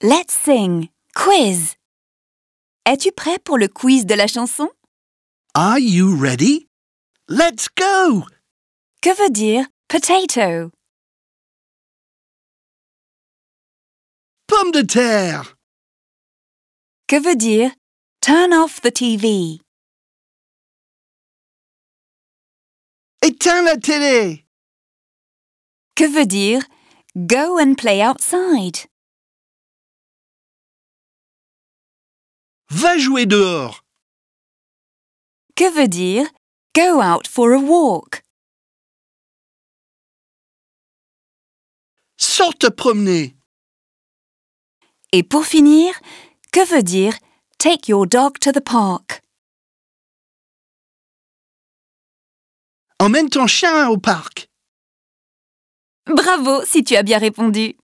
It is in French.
Let's sing. Quiz. Es-tu prêt pour le quiz de la chanson? Are you ready? Let's go! Que veut dire potato? Pomme de terre! Que veut dire turn off the TV? Éteins la télé! Que veut dire go and play outside? Va jouer dehors! Que veut dire go out for a walk? Sors te promener! Et pour finir, que veut dire take your dog to the park? Emmène ton chien au parc! Bravo si tu as bien répondu!